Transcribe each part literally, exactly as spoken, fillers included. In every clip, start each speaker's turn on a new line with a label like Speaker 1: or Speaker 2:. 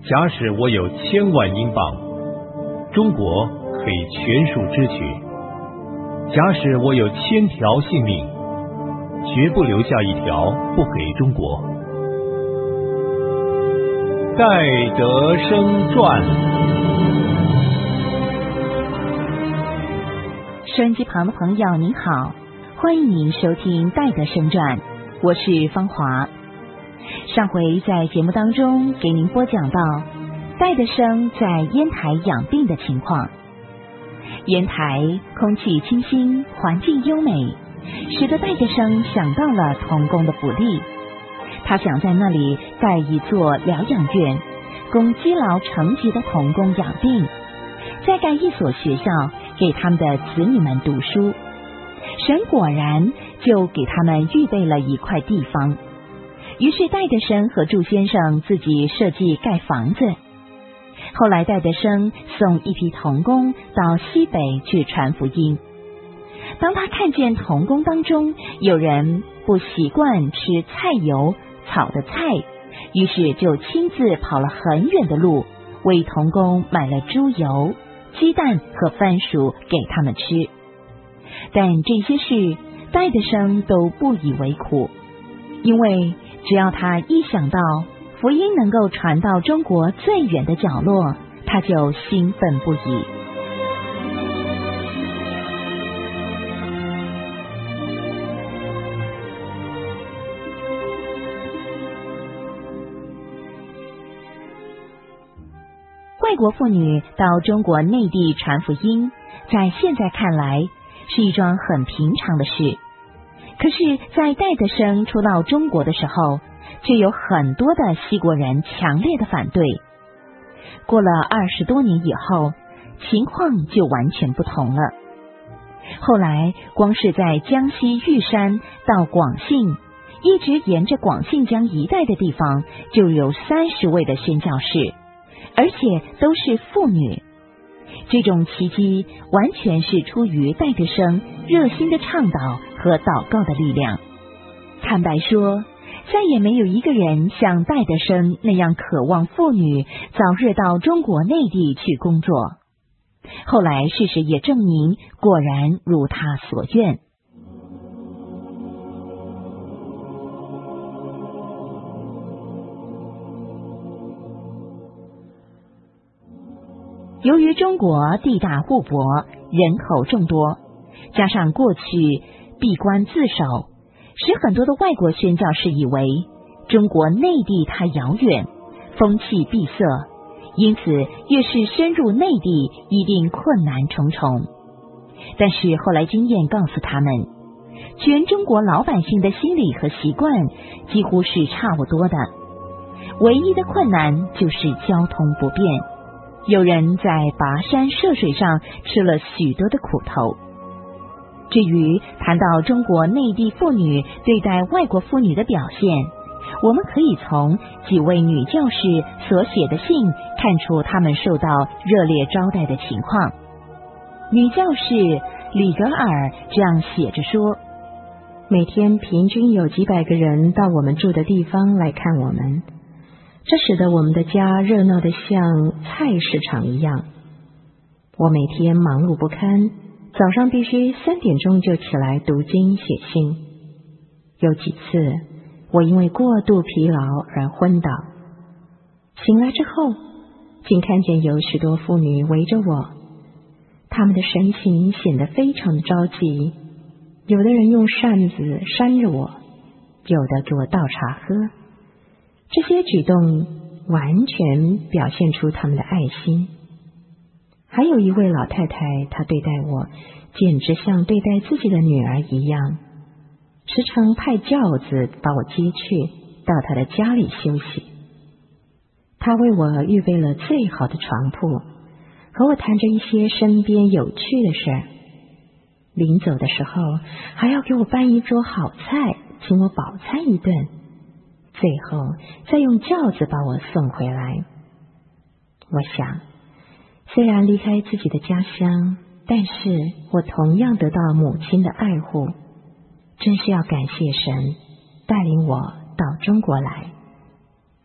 Speaker 1: 假使我有千万英镑，中国可以全数支取；假使我有千条性命，绝不留下一条不给中国。戴德生传。
Speaker 2: 收音机旁的朋友您好，欢迎您收听戴德生传，我是芳华。上回在节目当中给您播讲到戴德生在烟台养病的情况。烟台空气清新，环境优美，使得戴德生想到了童工的福利。他想在那里盖一座疗养院，供积劳成疾的童工养病，再盖一所学校给他们的子女们读书。神果然就给他们预备了一块地方。于是戴德生和祝先生自己设计盖房子。后来戴德生送一批童工到西北去传福音。当他看见童工当中有人不习惯吃菜油炒的菜，于是就亲自跑了很远的路，为童工买了猪油、鸡蛋和番薯给他们吃。但这些事戴德生都不以为苦，因为只要他一想到福音能够传到中国最远的角落，他就兴奋不已。外国妇女到中国内地传福音，在现在看来是一桩很平常的事。可是在戴德生初到中国的时候，却有很多的西国人强烈的反对。过了二十多年以后，情况就完全不同了。后来光是在江西玉山到广信，一直沿着广信江一带的地方，就有三十位的宣教士，而且都是妇女。这种奇迹完全是出于戴德生热心的倡导和祷告的力量。坦白说，再也没有一个人像戴德生那样渴望妇女早日到中国内地去工作。后来事实也证明，果然如他所愿。由于中国地大物博，人口众多，加上过去闭关自守，使很多的外国宣教士以为中国内地太遥远，风气闭塞，因此越是深入内地，一定困难重重。但是后来经验告诉他们，全中国老百姓的心理和习惯几乎是差不多的，唯一的困难就是交通不便。有人在跋山涉水上吃了许多的苦头。至于谈到中国内地妇女对待外国妇女的表现，我们可以从几位女教士所写的信看出她们受到热烈招待的情况。女教士里格尔这样写着说：
Speaker 3: 每天平均有几百个人到我们住的地方来看我们，这使得我们的家热闹得像菜市场一样。我每天忙碌不堪，早上必须三点钟就起来读经写信。有几次我因为过度疲劳而昏倒，醒来之后竟看见有许多妇女围着我，她们的神情显得非常的着急，有的人用扇子扇着我，有的给我倒茶喝。这些举动完全表现出他们的爱心。还有一位老太太，她对待我简直像对待自己的女儿一样，时常派轿子把我接去到她的家里休息。她为我预备了最好的床铺，和我谈着一些身边有趣的事。临走的时候还要给我搬一桌好菜，请我饱餐一顿，最后再用轿子把我送回来。我想，虽然离开自己的家乡，但是我同样得到母亲的爱护，真是要感谢神带领我到中国来。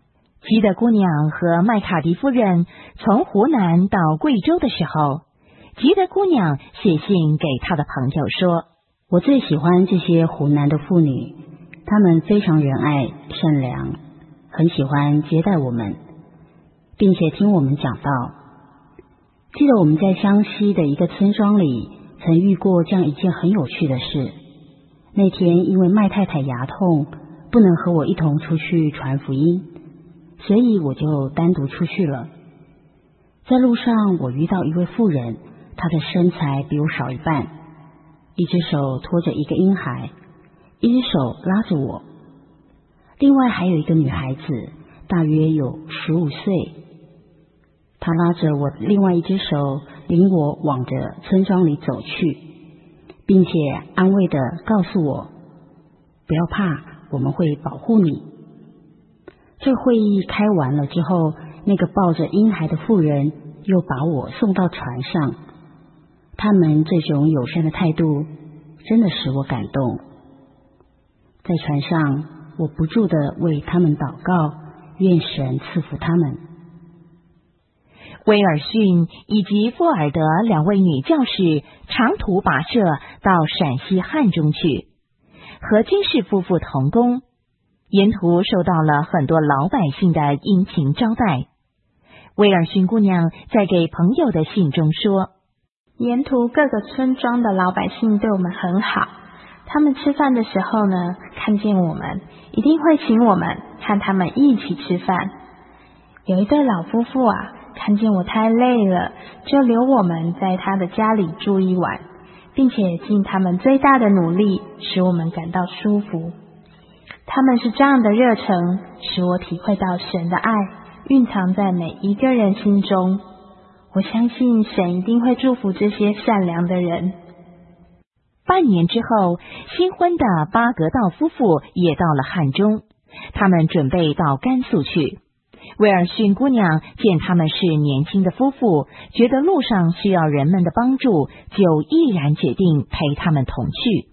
Speaker 2: 吉德姑娘和麦卡迪夫人从湖南到贵州的时候，吉德姑娘写信给她的朋友说：
Speaker 4: 我最喜欢这些湖南的妇女，她们非常仁爱善良，很喜欢接待我们，并且听我们讲道。记得我们在湘西的一个村庄里曾遇过这样一件很有趣的事。那天因为麦太太牙痛，不能和我一同出去传福音，所以我就单独出去了。在路上我遇到一位妇人，她的身材比我少一半，一只手托着一个婴孩，一只手拉着我，另外还有一个女孩子，大约有十五岁。她拉着我另外一只手，领我往着村庄里走去，并且安慰地告诉我，不要怕，我们会保护你。这会议开完了之后，那个抱着婴孩的妇人又把我送到船上。他们这种友善的态度真的使我感动。在船上，我不住地为他们祷告，愿神赐福他们。
Speaker 2: 威尔逊以及富尔德两位女教士长途跋涉到陕西汉中去，和金氏夫妇同工，沿途受到了很多老百姓的殷勤招待。威尔逊姑娘在给朋友的信中说，
Speaker 5: 沿途各个村庄的老百姓对我们很好，他们吃饭的时候呢，看见我们一定会请我们和他们一起吃饭。有一对老夫妇啊，看见我太累了，就留我们在他的家里住一晚，并且尽他们最大的努力使我们感到舒服。他们是这样的热诚，使我体会到神的爱蕴藏在每一个人心中。我相信神一定会祝福这些善良的人。
Speaker 2: 半年之后，新婚的巴格道夫妇也到了汉中，他们准备到甘肃去。威尔逊姑娘见他们是年轻的夫妇，觉得路上需要人们的帮助，就毅然决定陪他们同去。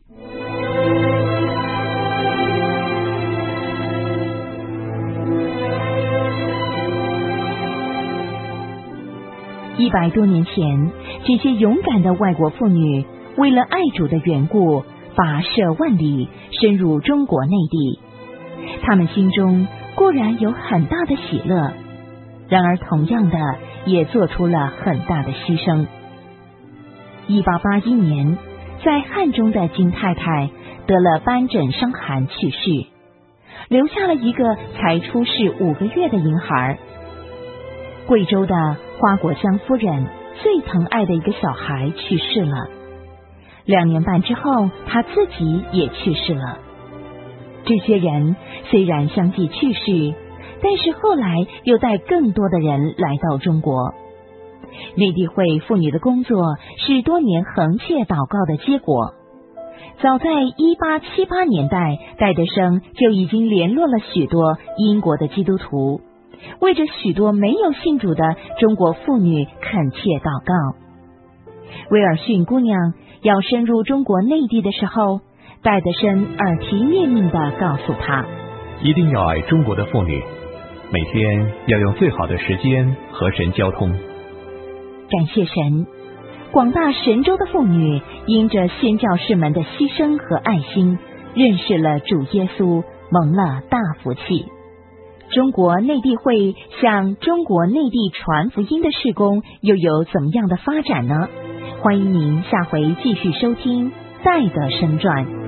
Speaker 2: 一百多年前，这些勇敢的外国妇女为了爱主的缘故，跋涉万里，深入中国内地。她们心中固然有很大的喜乐，然而同样的也做出了很大的牺牲。一八八一年，在汉中的金太太得了斑疹伤寒去世，留下了一个才出世五个月的婴孩。贵州的花果江夫人最疼爱的一个小孩去世了，两年半之后，她自己也去世了。这些人虽然相继去世，但是后来又带更多的人来到中国。内地会妇女的工作是多年横切祷告的结果。早在一八七八年代，戴德生就已经联络了许多英国的基督徒，为着许多没有信主的中国妇女恳切祷告。威尔逊姑娘要深入中国内地的时候，戴德生耳提面命地告诉她，
Speaker 1: 一定要爱中国的妇女，每天要用最好的时间和神交通。
Speaker 2: 感谢神，广大神州的妇女因着宣教士们的牺牲和爱心，认识了主耶稣，蒙了大福气。中国内地会向中国内地传福音的事工又有怎么样的发展呢？欢迎您下回继续收听《戴德生传》。